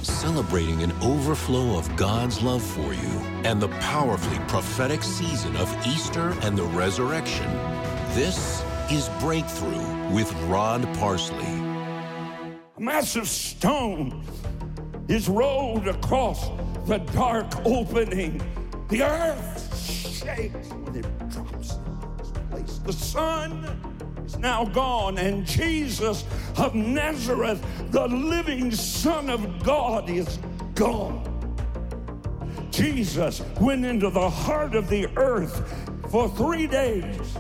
celebrating an overflow of God's love for you and the powerfully prophetic season of Easter and the resurrection. This is Breakthrough with Rod Parsley. A massive stone is rolled across the dark opening. The earth shakes when it drops in this place. The sun is now gone, and Jesus of Nazareth, the living Son of God, is gone. Jesus went into the heart of the earth for 3 days,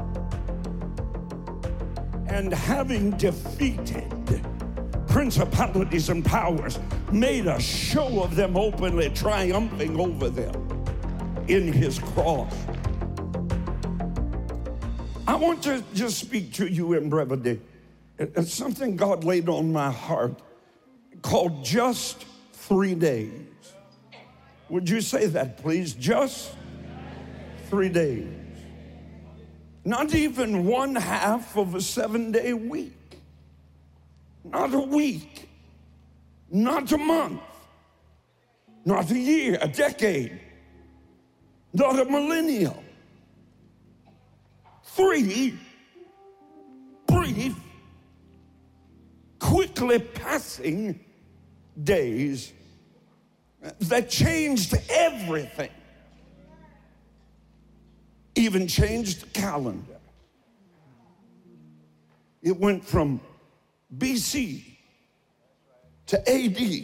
and having defeated principalities and powers, made a show of them openly, triumphing over them in his cross. I want to just speak to you in brevity. It's something God laid on my heart called just 3 days. Would you say that, please? Just 3 days. Not even one half of a 7-day week. Not a week. Not a month. Not a year, a decade. Not a millennium. 3 brief, quickly passing days that changed everything. Even changed the calendar. It went from BC to AD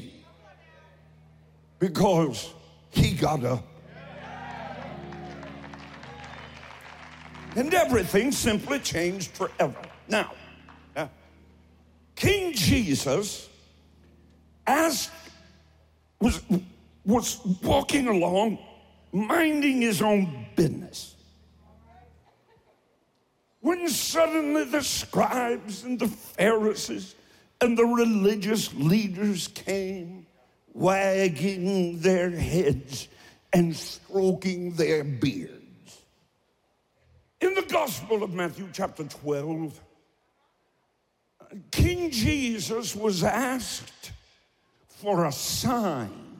because he got up. And everything simply changed forever. Now, King Jesus was walking along, minding his own business, when suddenly the scribes and the Pharisees and the religious leaders came, wagging their heads and stroking their beards. In the Gospel of Matthew chapter 12, King Jesus was asked for a sign.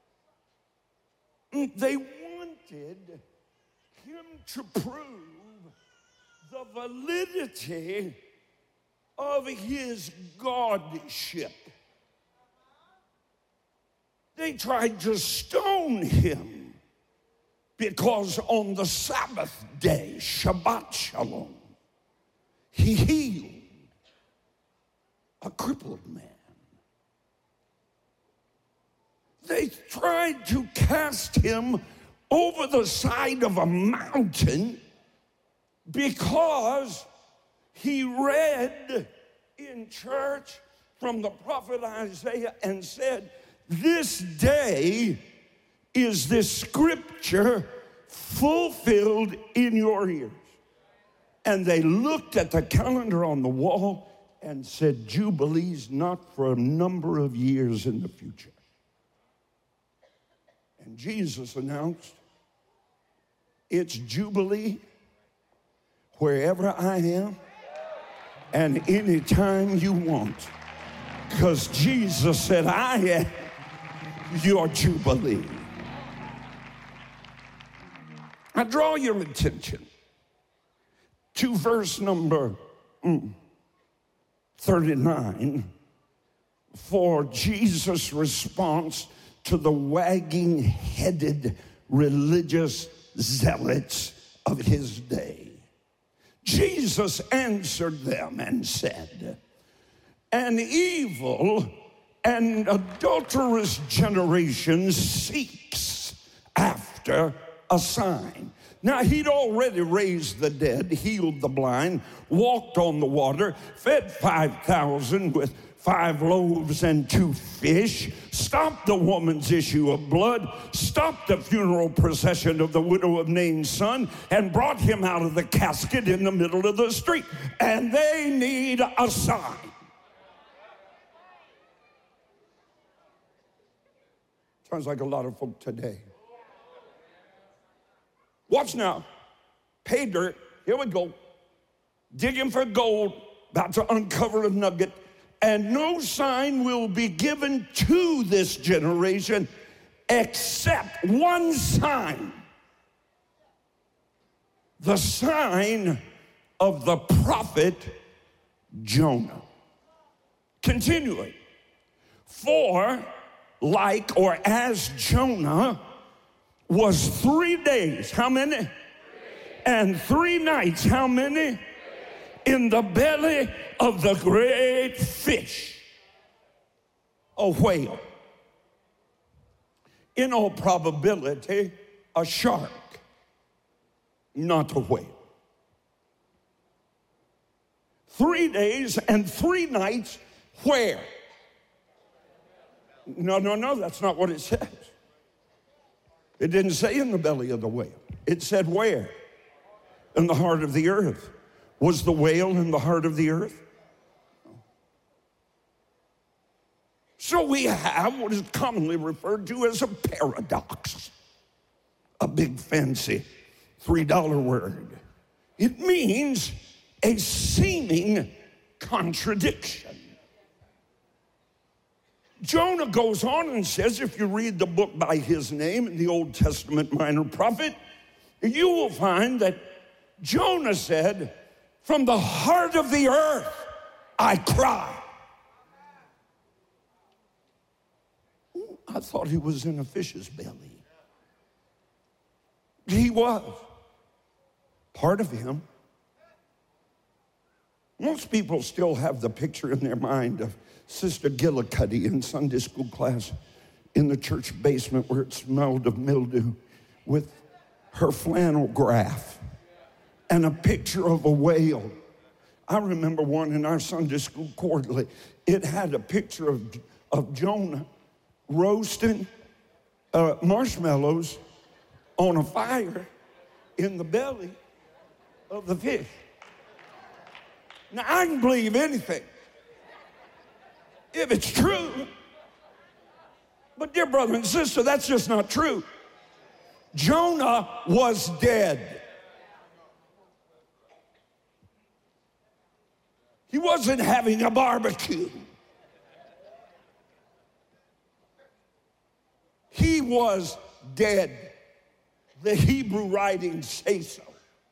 They wanted him to prove the validity of his godship. They tried to stone him because on the Sabbath day, Shabbat Shalom, he healed a crippled man. They tried to cast him over the side of a mountain because he read in church from the prophet Isaiah and said, "This day is this scripture fulfilled in your ears." And they looked at the calendar on the wall and said, "Jubilee's not for a number of years in the future." And Jesus announced, "It's Jubilee wherever I am and anytime you want." Because Jesus said, "I am your Jubilee." I draw your attention to verse number 39 for Jesus' response to the wagging-headed religious zealots of his day. Jesus answered them and said, "An evil and adulterous generation seeks after a sign." Now, he'd already raised the dead, healed the blind, walked on the water, fed 5,000 with 5 loaves and 2 fish, stopped the woman's issue of blood, stopped the funeral procession of the widow of Nain's son, and brought him out of the casket in the middle of the street. And they need a sign. Sounds like a lot of folk today. Watch now. Pay dirt. Here we go. Digging for gold. About to uncover a nugget. And no sign will be given to this generation except one sign. The sign of the prophet Jonah. Continuing. For like or as Jonah was 3 days, how many? And 3 nights, how many? In the belly of the great fish, a whale. In all probability, a shark, not a whale. 3 days and 3 nights, where? No, that's not what it says. It didn't say in the belly of the whale. It said where? In the heart of the earth. Was the whale in the heart of the earth? So we have what is commonly referred to as a paradox. A big fancy $3 word. It means a seeming contradiction. Jonah goes on and says, if you read the book by his name in the Old Testament minor prophet, you will find that Jonah said, from the heart of the earth I cry. I thought he was in a fish's belly. He was. Part of him. Most people still have the picture in their mind of Sister Gillicuddy in Sunday school class in the church basement where it smelled of mildew with her flannel graph and a picture of a whale. I remember one in our Sunday school quarterly. It had a picture of Jonah roasting marshmallows on a fire in the belly of the fish. Now, I can believe anything if it's true. But dear brother and sister, that's just not true. Jonah was dead. He wasn't having a barbecue. He was dead. The Hebrew writings say so.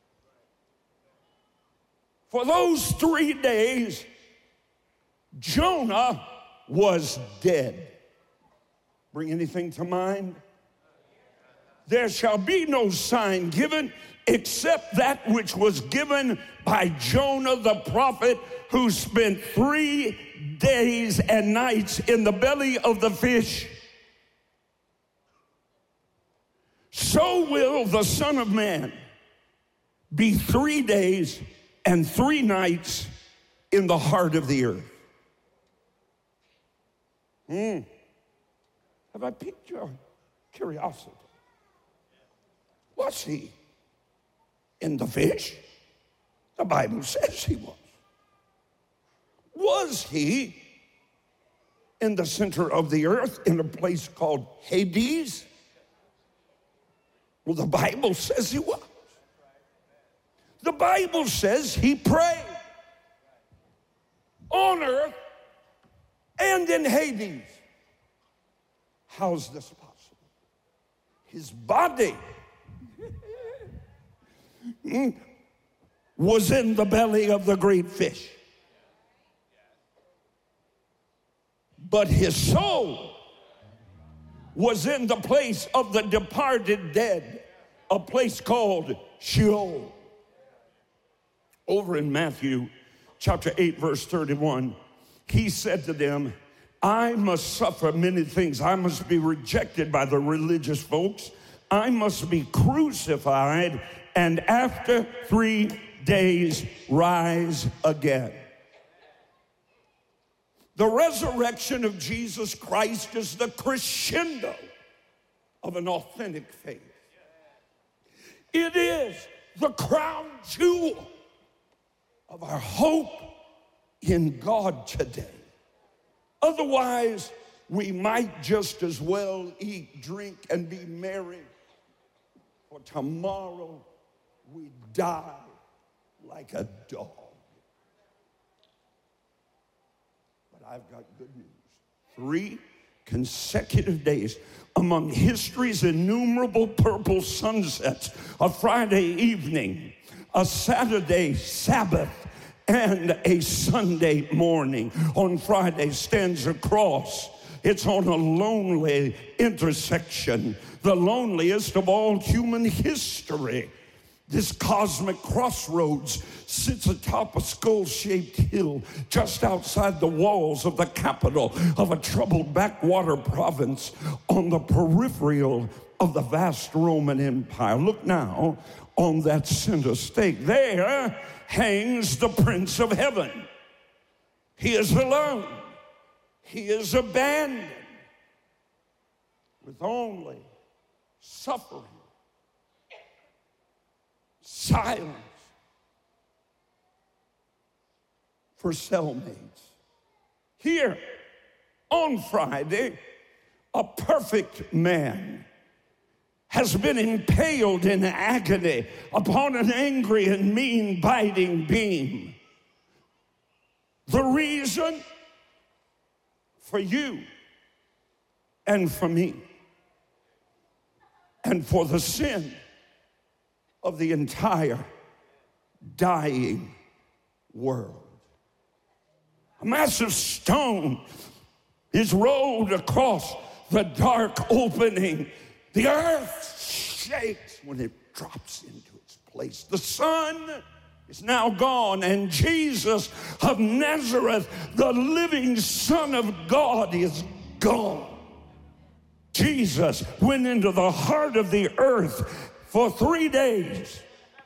For those 3 days, Jonah was dead. Bring anything to mind? There shall be no sign given except that which was given by Jonah the prophet, who spent 3 days and nights in the belly of the fish. So will the Son of Man be 3 days and 3 nights in the heart of the earth. Have I piqued your curiosity? Was he in the fish? The Bible says he was. Was he in the center of the earth in a place called Hades? Well, the Bible says he was. The Bible says he prayed on earth and in Hades. How's this possible? His body was in the belly of the great fish. But his soul was in the place of the departed dead, a place called Sheol. Over in Matthew chapter 8, verse 31, he said to them, I must suffer many things. I must be rejected by the religious folks. I must be crucified, and after 3 days rise again. The resurrection of Jesus Christ is the crescendo of an authentic faith. It is the crown jewel of our hope in God today. Otherwise, we might just as well eat, drink, and be merry, for tomorrow we die like a dog. But I've got good news. 3 consecutive days among history's innumerable purple sunsets, a Friday evening, a Saturday Sabbath, and a Sunday morning. On Friday stands a cross. It's on a lonely intersection, the loneliest of all human history. This cosmic crossroads sits atop a skull-shaped hill just outside the walls of the capital of a troubled backwater province on the peripheral of the vast Roman Empire. Look now on that center stake. There hangs the Prince of Heaven. He is alone. He is abandoned with only suffering, silence for cellmates. Here on Friday, a perfect man has been impaled in agony upon an angry and mean biting beam. The reason for you and for me and for the sin of the entire dying world. A massive stone is rolled across the dark opening. The earth shakes when it drops into its place. The sun is now gone, and Jesus of Nazareth, the living Son of God, is gone. Jesus went into the heart of the earth for 3 days,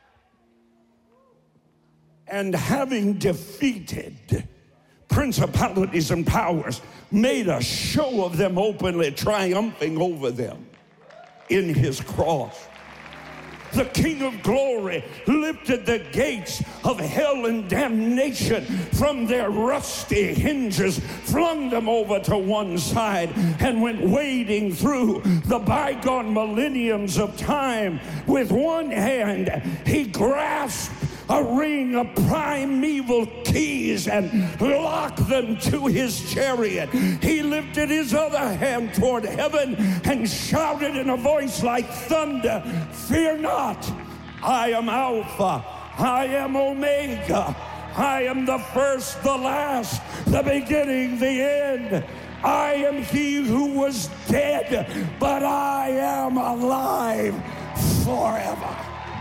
and having defeated principalities and powers, made a show of them openly, triumphing over them in his cross. The King of Glory lifted the gates of hell and damnation from their rusty hinges, flung them over to one side, and went wading through the bygone millenniums of time. With one hand, he grasped a ring of primeval keys and locked them to his chariot. He lifted his other hand toward heaven and shouted in a voice like thunder, "Fear not, I am Alpha, I am Omega, I am the first, the last, the beginning, the end. I am he who was dead, but I am alive forever."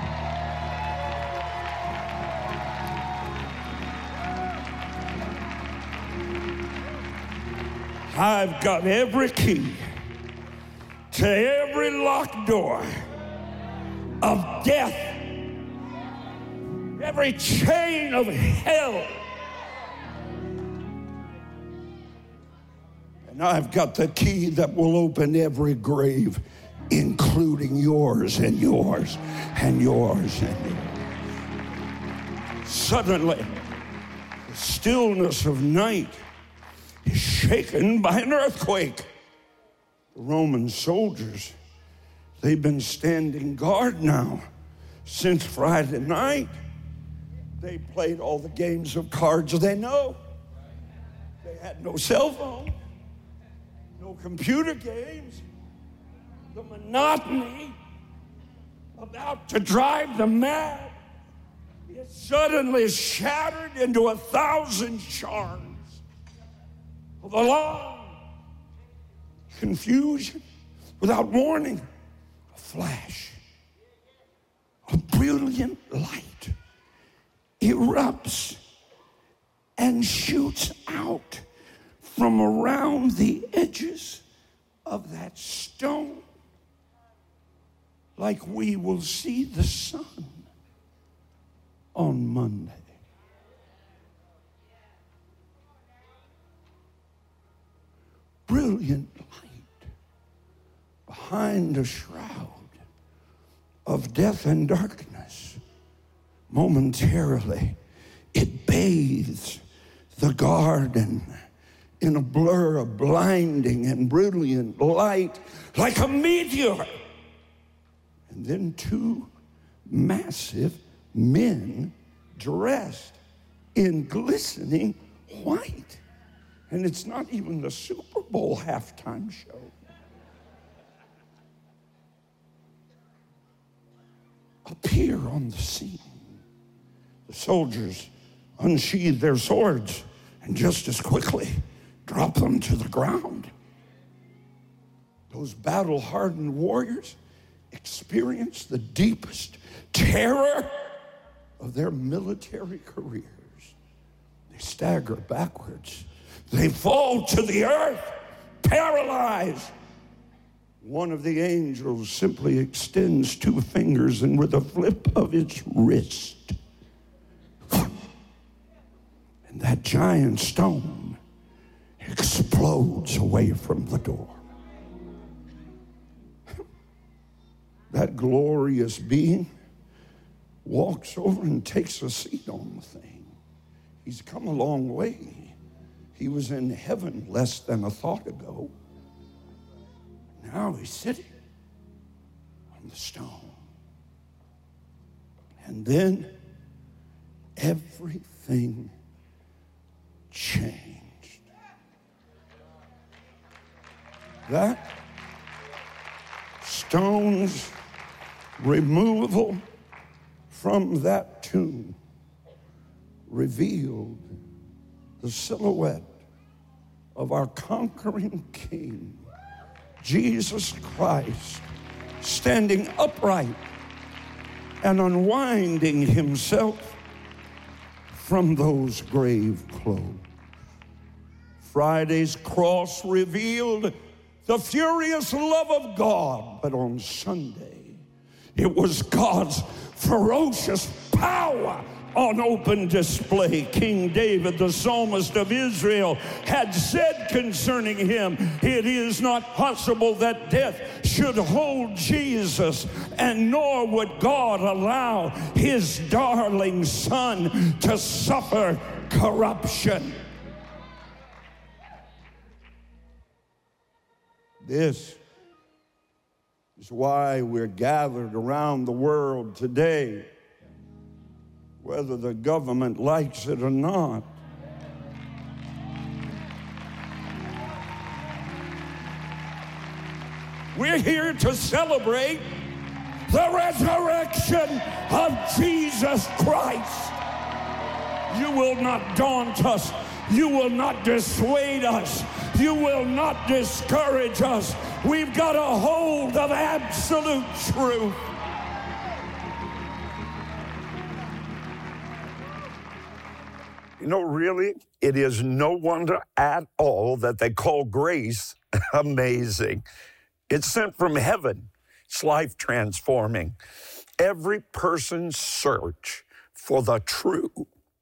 I've got every key to every locked door of death, every chain of hell. And I've got the key that will open every grave, including yours and yours and yours and yours. Suddenly, the stillness of night is shaken by an earthquake. The Roman soldiers, they've been standing guard now since Friday night. They played all the games of cards they know. They had no cell phone, no computer games. The monotony about to drive them mad, it suddenly shattered into 1,000 shards of alarm, confusion, without warning. A flash, a brilliant light erupts and shoots out from around the edges of that stone, like we will see the sun on Monday. Brilliant light behind a shroud of death and darkness. Momentarily, it bathes the garden in a blur of blinding and brilliant light, like a meteor. And then 2 massive men dressed in glistening white And it's not even the Super Bowl halftime show. Appear on the scene. The soldiers unsheathe their swords and just as quickly drop them to the ground. Those battle-hardened warriors experience the deepest terror of their military careers. They stagger backwards. They fall to the earth, paralyzed. One of the angels simply extends 2 fingers, and with a flip of its wrist, and that giant stone explodes away from the door. That glorious being walks over and takes a seat on the thing. He's come a long way. He was in heaven less than a thought ago. Now he's sitting on the stone. And then everything changed. That stone's removal from that tomb revealed the silhouette of our conquering King, Jesus Christ, standing upright and unwinding himself from those grave clothes. Friday's cross revealed the furious love of God, but on Sunday, it was God's ferocious power on open display. King David, the psalmist of Israel, had said concerning him, "It is not possible that death should hold Jesus, and nor would God allow his darling son to suffer corruption." This is why we're gathered around the world today, whether the government likes it or not. We're here to celebrate the resurrection of Jesus Christ. You will not daunt us. You will not dissuade us. You will not discourage us. We've got a hold of absolute truth. You know, really, it is no wonder at all that they call grace amazing. It's sent from heaven. It's life-transforming. Every person's search for the true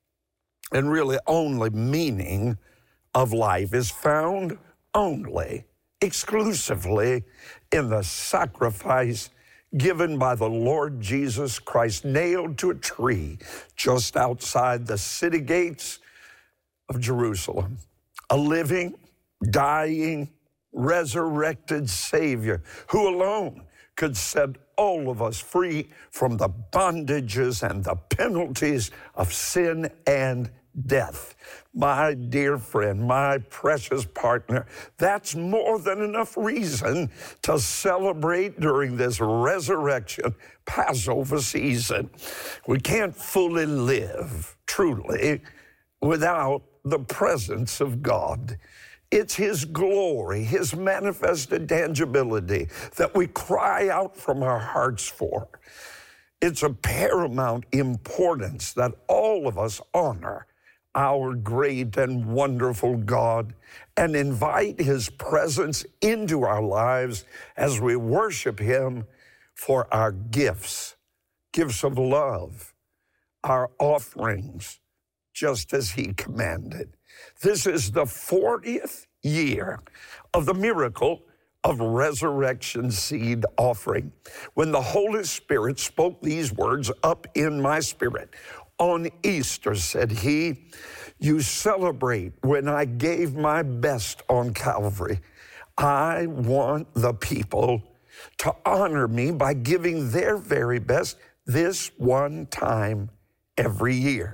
and really only meaning of life is found only, exclusively, in the sacrifice given by the Lord Jesus Christ, nailed to a tree just outside the city gates of Jerusalem. A living, dying, resurrected Savior who alone could set all of us free from the bondages and the penalties of sin and death. My dear friend, my precious partner, that's more than enough reason to celebrate during this resurrection Passover season. We can't fully live, truly, without the presence of God. It's his glory, his manifested tangibility that we cry out from our hearts for. It's of paramount importance that all of us honor our great and wonderful God and invite his presence into our lives as we worship him for our gifts of love, our offerings, just as he commanded. This is the 40th year of the miracle of resurrection seed offering, when the Holy Spirit spoke these words up in my spirit. On Easter, said he, you celebrate when I gave my best on Calvary. I want the people to honor me by giving their very best this one time every year.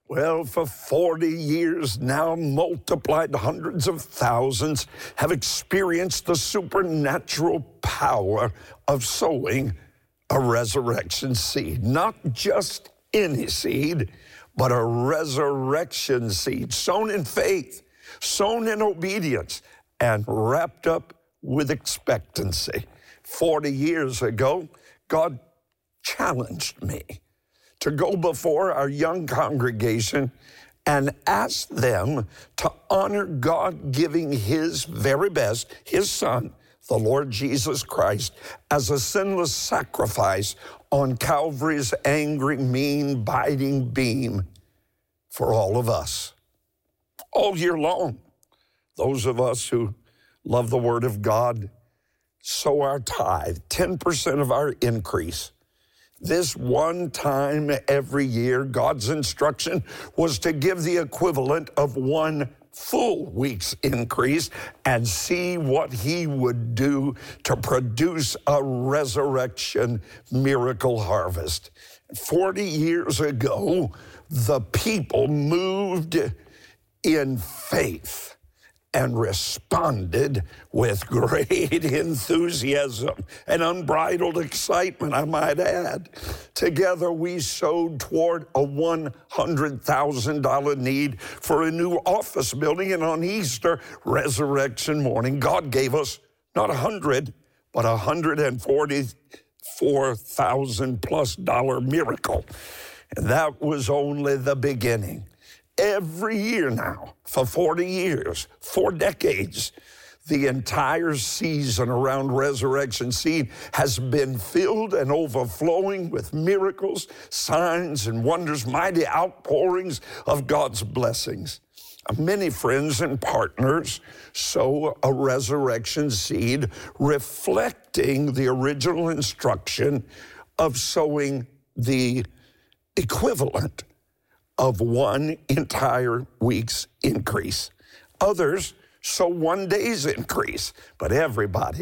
Well, for 40 years now, multiplied hundreds of thousands have experienced the supernatural power of sowing a resurrection seed. Not just any seed, but a resurrection seed, sown in faith, sown in obedience, and wrapped up with expectancy. 40 years ago, God challenged me to go before our young congregation and ask them to honor God giving his very best, his son, the Lord Jesus Christ, as a sinless sacrifice on Calvary's angry, mean, biting beam for all of us. All year long, those of us who love the Word of God sow our tithe, 10% of our increase. This one time every year, God's instruction was to give the equivalent of one full week's increase and see what he would do to produce a resurrection miracle harvest. 40 years ago, the people moved in faith and responded with great enthusiasm and unbridled excitement, I might add. Together, we sowed toward a $100,000 need for a new office building, and on Easter resurrection morning, God gave us not $100,000, but $144,000+ miracle. And that was only the beginning. Every year now, for 40 years, 4 decades, the entire season around Resurrection Seed has been filled and overflowing with miracles, signs, and wonders, mighty outpourings of God's blessings. Many friends and partners sow a resurrection seed reflecting the original instruction of sowing the equivalent of one entire week's increase. Others sow one day's increase, but everybody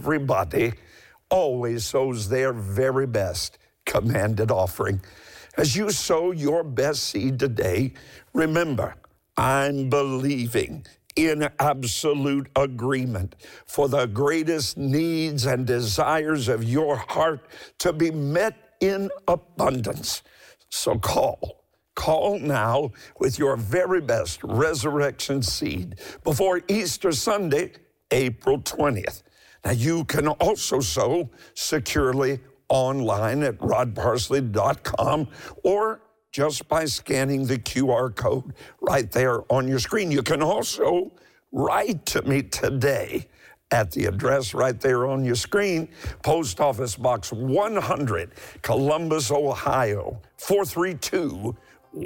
always sows their very best commanded offering. As you sow your best seed today, remember, I'm believing in absolute agreement for the greatest needs and desires of your heart to be met in abundance. So call now with your very best resurrection seed before Easter Sunday, April 20th. Now, you can also sow securely online at rodparsley.com or just by scanning the QR code right there on your screen. You can also write to me today at the address right there on your screen, Post Office Box 100, Columbus, Ohio, 43216.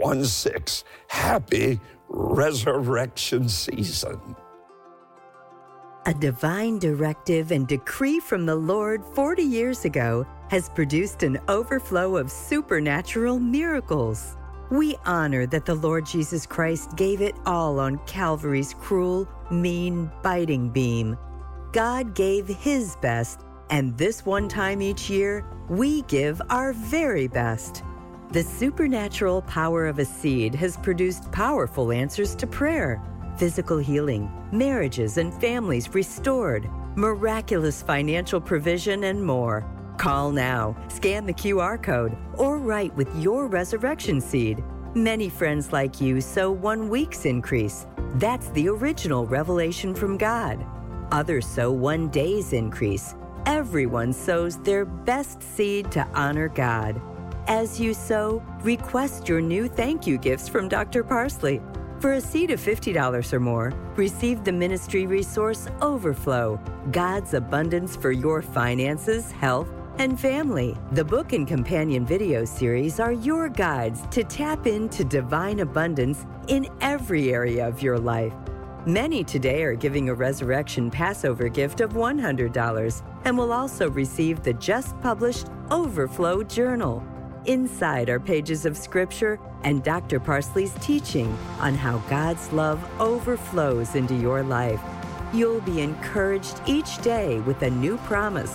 Happy Resurrection Season. A divine directive and decree from the Lord 40 years ago has produced an overflow of supernatural miracles. We honor that the Lord Jesus Christ gave it all on Calvary's cruel, mean, biting beam. God gave his best, and this one time each year, we give our very best. The supernatural power of a seed has produced powerful answers to prayer, physical healing, marriages and families restored, miraculous financial provision, and more. Call now, scan the QR code, or write with your resurrection seed. Many friends like you sow 1 week's increase. That's the original revelation from God. Others sow 1 day's increase. Everyone sows their best seed to honor God. As you sow, request your new thank you gifts from Dr. Parsley. For a seed of $50 or more, receive the ministry resource Overflow, God's abundance for your finances, health, and family. The book and companion video series are your guides to tap into divine abundance in every area of your life. Many today are giving a Resurrection Passover gift of $100 and will also receive the just published Overflow Journal. Inside are pages of Scripture and Dr. Parsley's teaching on how God's love overflows into your life. You'll be encouraged each day with a new promise.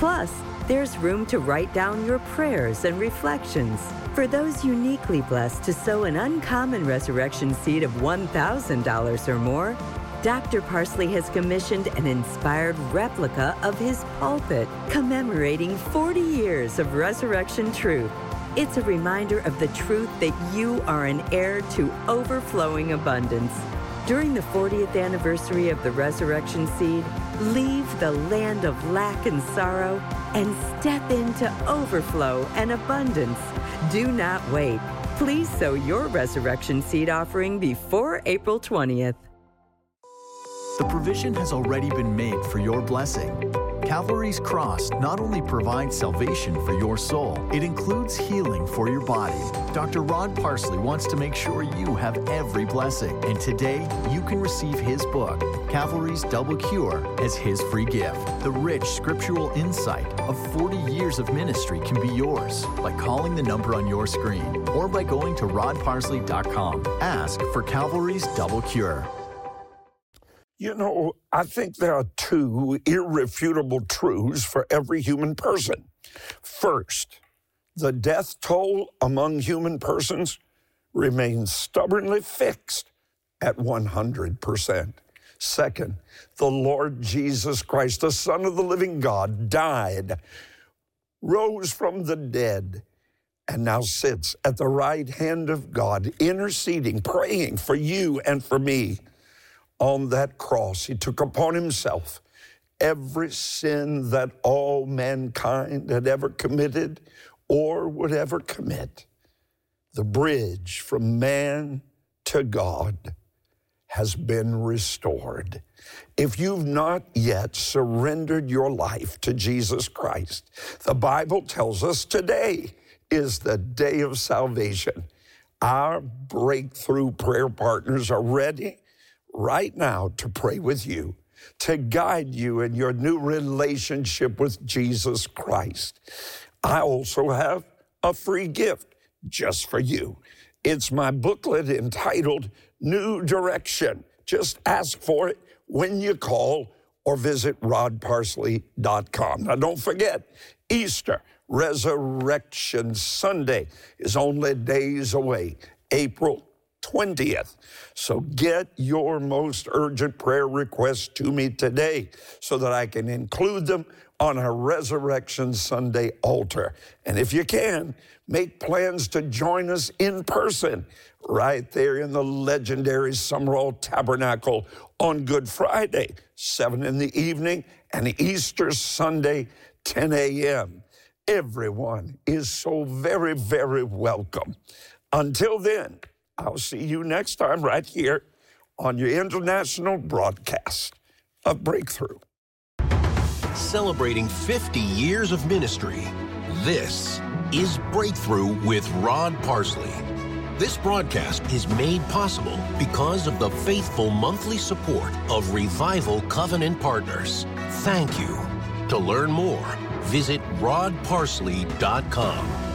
Plus, there's room to write down your prayers and reflections. For those uniquely blessed to sow an uncommon resurrection seed of $1,000 or more, Dr. Parsley has commissioned an inspired replica of his pulpit commemorating 40 years of resurrection truth. It's a reminder of the truth that you are an heir to overflowing abundance. During the 40th anniversary of the resurrection seed, leave the land of lack and sorrow and step into overflow and abundance. Do not wait. Please sow your resurrection seed offering before April 20th. The provision has already been made for your blessing. Calvary's cross not only provides salvation for your soul, it includes healing for your body. Dr. Rod Parsley wants to make sure you have every blessing, and today you can receive his book, Calvary's Double Cure, as his free gift. The rich scriptural insight of 40 years of ministry can be yours by calling the number on your screen or by going to rodparsley.com. Ask for Calvary's Double Cure. You know, I think there are two irrefutable truths for every human person. First, the death toll among human persons remains stubbornly fixed at 100%. Second, the Lord Jesus Christ, the Son of the living God, died, rose from the dead, and now sits at the right hand of God, interceding, praying for you and for me. On that cross, he took upon himself every sin that all mankind had ever committed or would ever commit. The bridge from man to God has been restored. If you've not yet surrendered your life to Jesus Christ, the Bible tells us today is the day of salvation. Our breakthrough prayer partners are ready right now to pray with you, to guide you in your new relationship with Jesus Christ. I also have a free gift just for you. It's my booklet entitled New Direction. Just ask for it when you call or visit rodparsley.com. Now don't forget, Easter, Resurrection Sunday is only days away, April 20th. So get your most urgent prayer requests to me today so that I can include them on our Resurrection Sunday altar. And if you can, make plans to join us in person right there in the legendary Summerall Tabernacle on Good Friday, 7 in the evening, and Easter Sunday, 10 a.m. Everyone is so very, very welcome. Until then, I'll see you next time right here on your international broadcast of Breakthrough. Celebrating 50 years of ministry, this is Breakthrough with Rod Parsley. This broadcast is made possible because of the faithful monthly support of Revival Covenant Partners. Thank you. To learn more, visit rodparsley.com.